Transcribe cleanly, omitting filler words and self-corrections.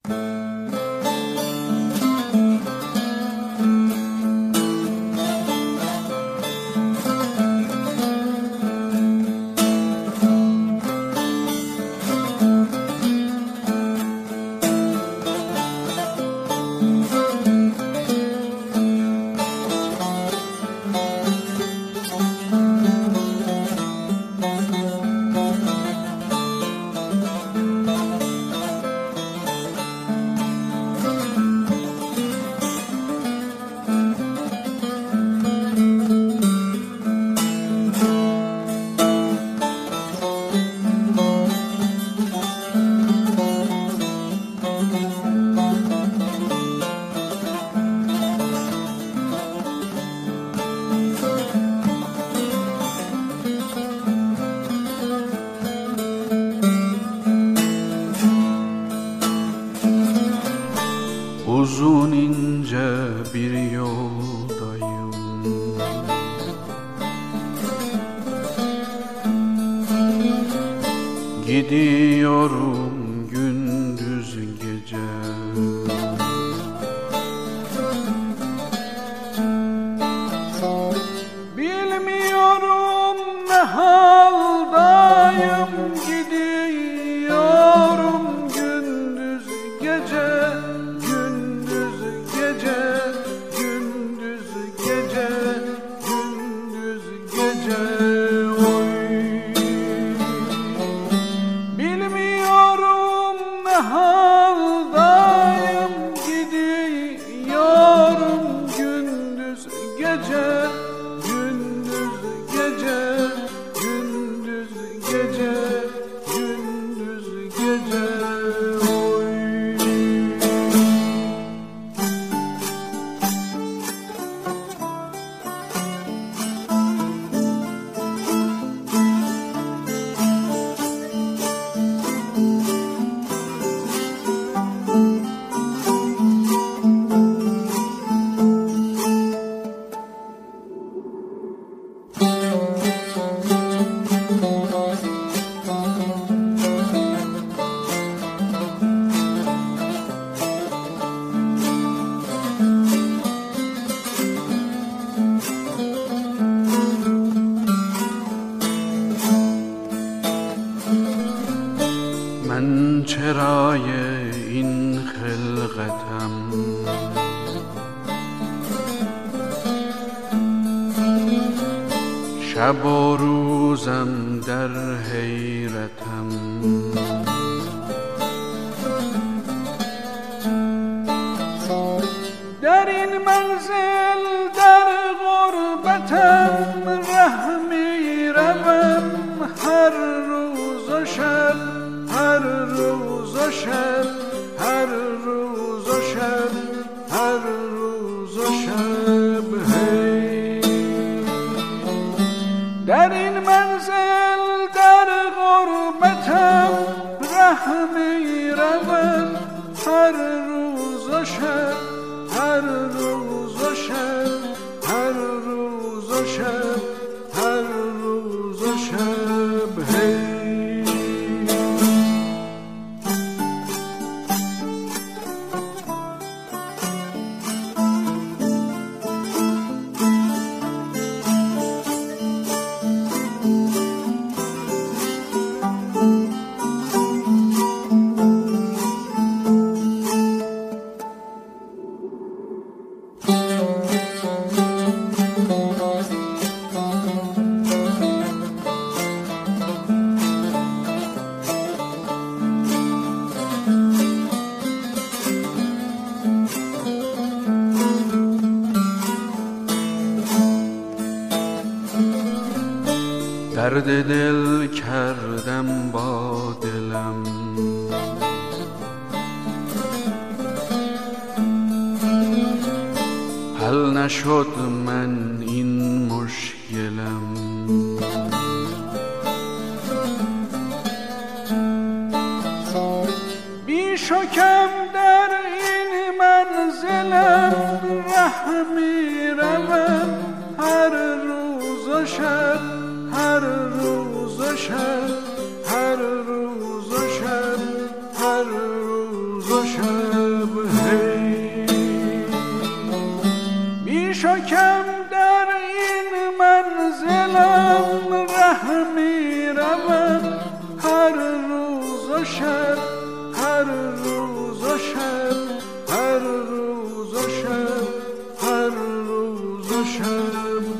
Uzun ince bir yoldayım, gidiyorum gündüz gece. Bilmiyorum ne haldayım, gidiyorum gündüz gece. Haldayım, gidiyorum gündüz gece, gündüz gece, gündüz gece, gündüz gece. من چرای این خلقتم، شب و روزم در حیرتم. در این منزل در غربتم، ره می روم هر روز و شب، هر روز و شب، هر روز و شب، هر روز و شب. هی در این منزل در غربتم، ره می روم هر روز و شب، هر روز و شب، هر روز و شب، هر روز و شب. هی درد دل کردم با دلم، حل نشد من این مشکلم. بیش و کم در این منزلم، ره می روم هر روز و شب، هر روز و شب، هر روز و شب، هر روز و شب. شکم در این منزلم ره می روم هر روز و شب هر روز و شب هر روز و شب هر روز و شب